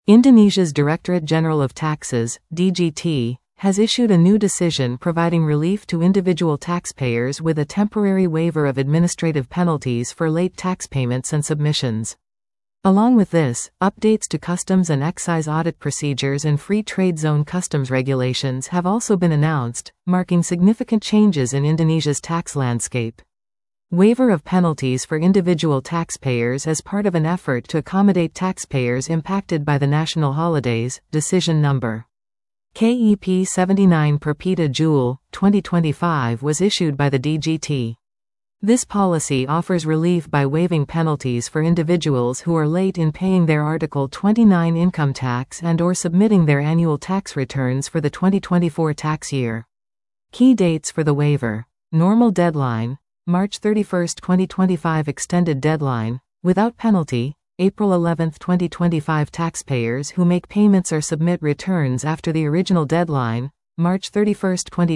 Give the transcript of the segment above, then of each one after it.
Indonesia's Directorate General of Taxes, DGT, has issued a new decision providing relief to individual taxpayers with a temporary waiver of administrative penalties for late tax payments and submissions. Along with this, updates to customs and excise audit procedures and free trade zone customs regulations have also been announced, marking significant changes in Indonesia's tax landscape. Waiver of penalties for individual taxpayers as part of an effort to accommodate taxpayers impacted by the national holidays, Decision No. KEP 79 per Peta Jul, 2025 was issued by the DGT. This policy offers relief by waiving penalties for individuals who are late in paying their Article 29 income tax and/or submitting their annual tax returns for the 2024 tax year. Key dates for the waiver: normal deadline, March 31, 2025. Extended deadline, without penalty, April 11, 2025. Taxpayers who make payments or submit returns after the original deadline, March 31,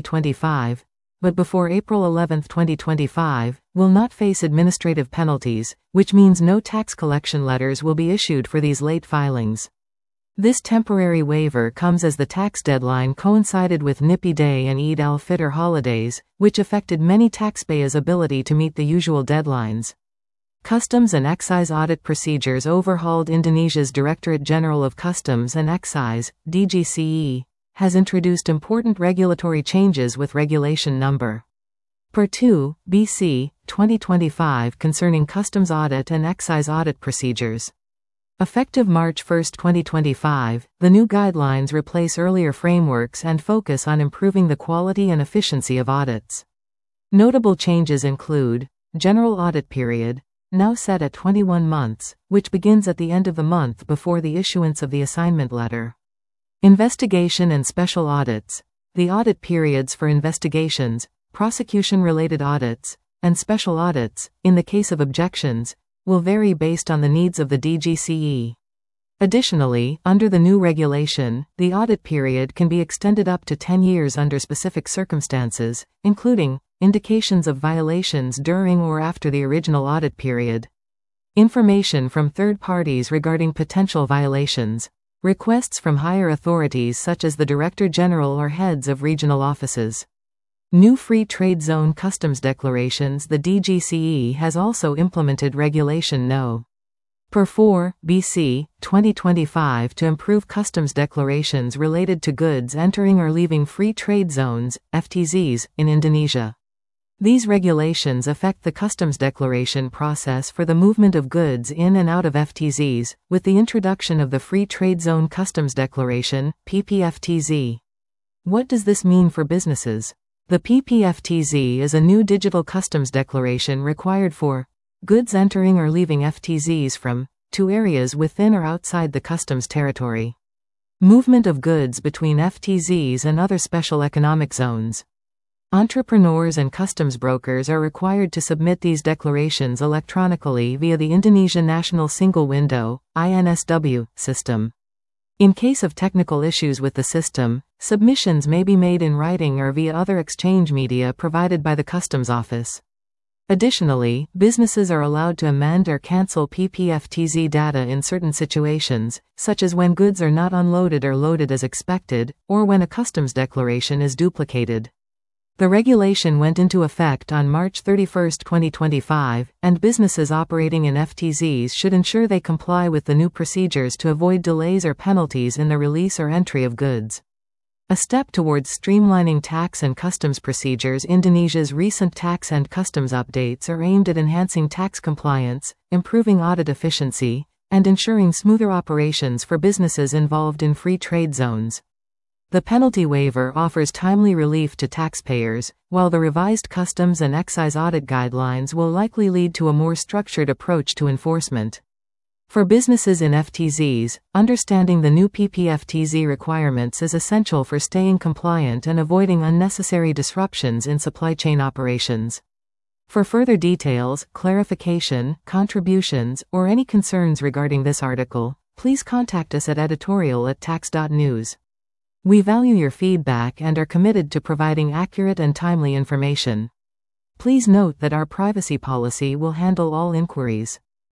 2025, but before April 11, 2025, will not face administrative penalties, which means no tax collection letters will be issued for these late filings. This temporary waiver comes as the tax deadline coincided with Nyepi Day and Eid al-Fitr holidays, which affected many taxpayers' ability to meet the usual deadlines. Customs and excise audit procedures overhauled. Indonesia's Directorate General of Customs and Excise, DGCE, has introduced important regulatory changes with Regulation No. Per 2, BC, 2025 concerning customs audit and excise audit procedures. Effective March 1, 2025, the new guidelines replace earlier frameworks and focus on improving the quality and efficiency of audits. Notable changes include general audit period, now set at 21 months, which begins at the end of the month before the issuance of the assignment letter. Investigation and special audits. The audit periods for investigations, prosecution-related audits, and special audits, in the case of objections, will vary based on the needs of the DGCE. Additionally, under the new regulation, the audit period can be extended up to 10 years under specific circumstances, including indications of violations during or after the original audit period. Information from third parties regarding potential violations. Requests from higher authorities such as the Director General or heads of regional offices. New Free Trade Zone Customs Declarations. The DGCE has also implemented Regulation No. Per 4, BC, 2025 to improve customs declarations related to goods entering or leaving free trade zones, FTZs, in Indonesia. These regulations affect the customs declaration process for the movement of goods in and out of FTZs, with the introduction of the Free Trade Zone Customs Declaration, PPFTZ. What does this mean for businesses? The PPFTZ is a new digital customs declaration required for goods entering or leaving FTZs from to areas within or outside the customs territory. Movement of goods between FTZs and other special economic zones. Entrepreneurs and customs brokers are required to submit these declarations electronically via the Indonesia National Single Window (INSW) system. In case of technical issues with the system, submissions may be made in writing or via other exchange media provided by the Customs Office. Additionally, businesses are allowed to amend or cancel PPFTZ data in certain situations, such as when goods are not unloaded or loaded as expected, or when a customs declaration is duplicated. The regulation went into effect on March 31, 2025, and businesses operating in FTZs should ensure they comply with the new procedures to avoid delays or penalties in the release or entry of goods. A step towards streamlining tax and customs procedures. Indonesia's recent tax and customs updates are aimed at enhancing tax compliance, improving audit efficiency, and ensuring smoother operations for businesses involved in free trade zones. The penalty waiver offers timely relief to taxpayers, while the revised customs and excise audit guidelines will likely lead to a more structured approach to enforcement. For businesses in FTZs, understanding the new PPFTZ requirements is essential for staying compliant and avoiding unnecessary disruptions in supply chain operations. For further details, clarification, contributions, or any concerns regarding this article, please contact us at editorial@tax.news. We value your feedback and are committed to providing accurate and timely information. Please note that our privacy policy will handle all inquiries.